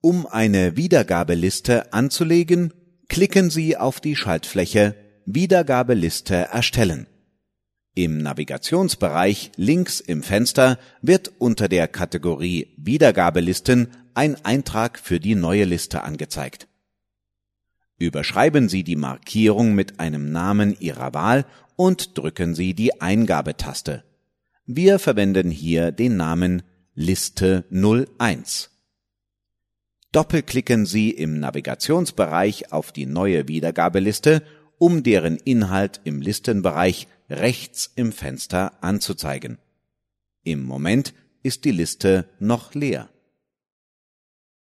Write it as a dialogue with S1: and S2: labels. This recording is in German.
S1: Um eine Wiedergabeliste anzulegen, klicken Sie auf die Schaltfläche Wiedergabeliste erstellen. Im Navigationsbereich links im Fenster wird unter der Kategorie Wiedergabelisten ein Eintrag für die neue Liste angezeigt. Überschreiben Sie die Markierung mit einem Namen Ihrer Wahl und drücken Sie die Eingabetaste. Wir verwenden hier den Namen Liste 01. Doppelklicken Sie im Navigationsbereich auf die neue Wiedergabeliste, um deren Inhalt im Listenbereich rechts im Fenster anzuzeigen. Im Moment ist die Liste noch leer.